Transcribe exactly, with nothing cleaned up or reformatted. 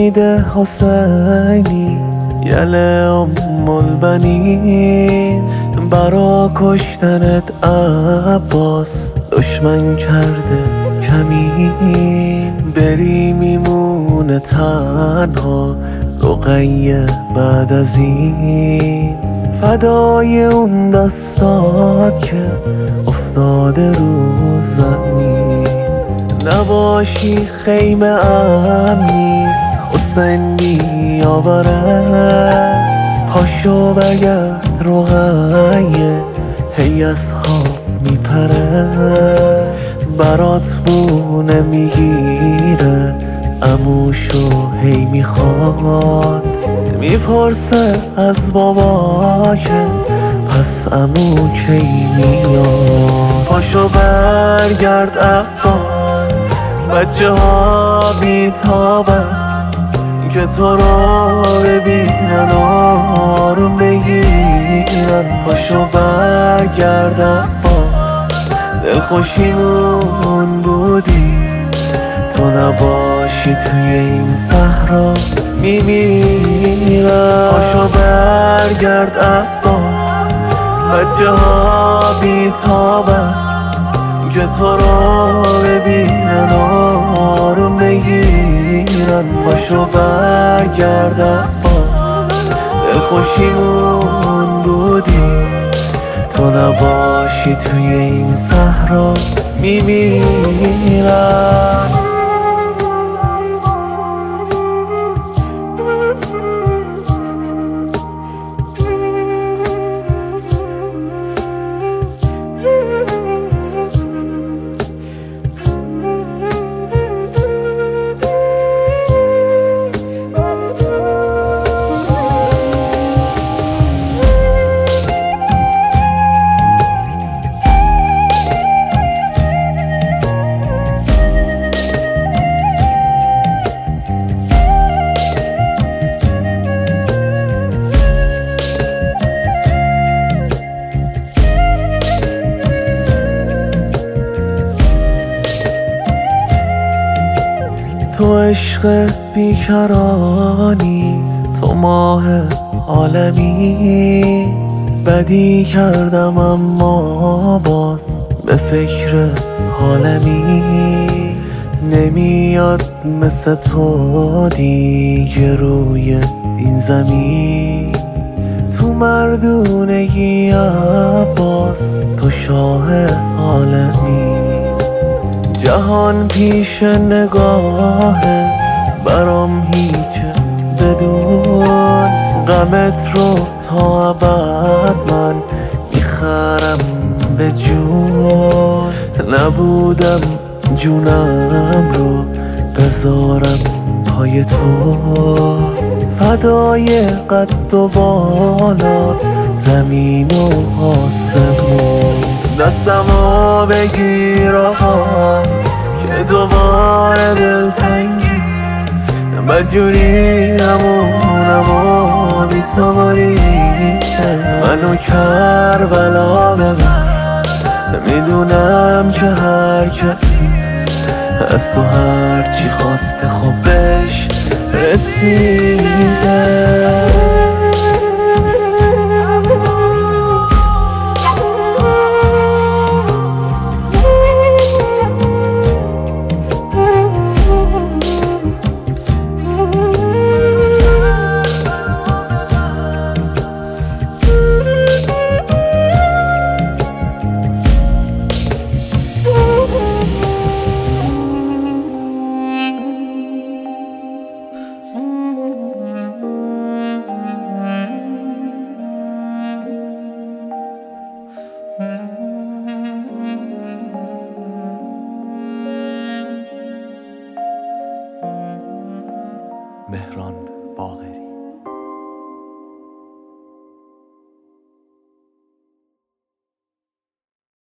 امید حسینی یله ام البنین، برا کشتنت عباس دشمن کرده کمین. بری میمونه تنها رقیه بعد از این، فدای اون دستات که افتاده رو زمین. نباشی خیمه امنیست حسین بیاوره، پاشو برگرد رقیه هی از خواب میپره. برات بونه میگیره عموشو هی میخواد، میپرسه از بابا که پس عمو کی میاد. پاشو برگرد عباس، بچه ها بیتابن که تو رو ببینن آروم بگیرن. پاشو برگرد عباس، دلخوشیمون بودی تو نباشی توی این صحرا میمیرم. پاشو برگرد عباس، بچه ها بیتابن که تو رو ببینن آروم بگیرن. پاشو برگرد عباس، دلخوشیمون بودی تو نباشی توی این صحرا میمیرن. تو عشق بیکرانی، تو ماه عالمی. بدی کردم اما باز به فکر حالمی. نمیاد مثل تو دیگه روی این زمین. تو مردونگی عباس تو شاه عالمی. جهان پیش نگاهت برام هیچه، بدون غمت رو تا ابد من میخرم به جون. نبودم جونم رو بذارم پای تو، فدای قد و بالات زمین و آسمون. دستمو بگیر آقا که دوباره دلتنگی، بدجوری همونم و بی‌صبری منو کربلا ببر. میدونم که هر کسی از تو هرچی خواسته خب بهش رسیده. مهران باقر.